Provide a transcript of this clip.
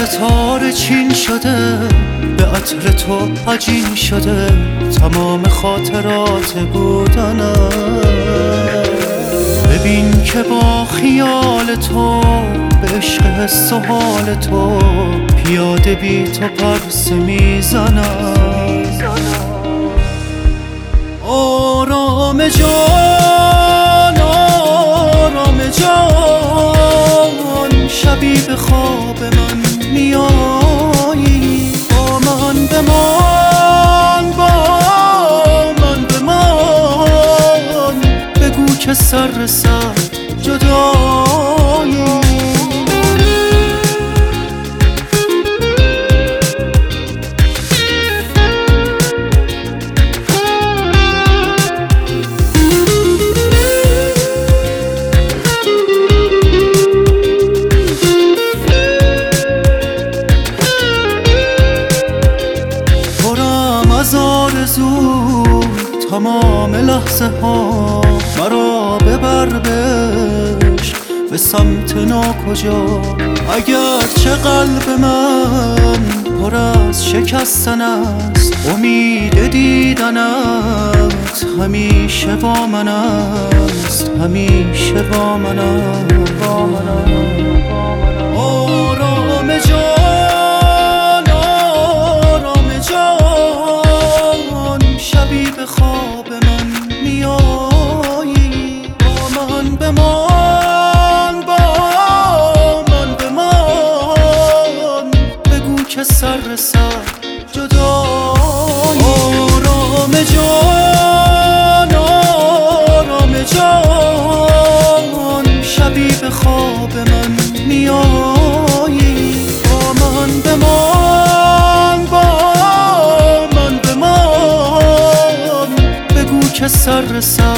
ستاره چین شده، به عطر تو عجین شده تمام خاطرات بودنم. ببین که با خیال تو، به عشق حس و حال تو پیاده بی تو پرسه میزنم. آرام جان آرام جان، شبی به خواب من میایی. با من بمان با من بمان، بگو که سر جدایی. از آرزو تمام لحظه ها، مرا ببر بهش به سمت ناکجا. اگرچه قلب من پر از شکستن است، امید دیدنت همیشه با من است، همیشه با من است. آرام جان آرام جان، شبی به خواب من میایی. با من بمان با من بمان، بگو که سر جدایی. آرام جان آرام جان، شبی به خواب من میایی. با من بمان با من بمان، بگو که سر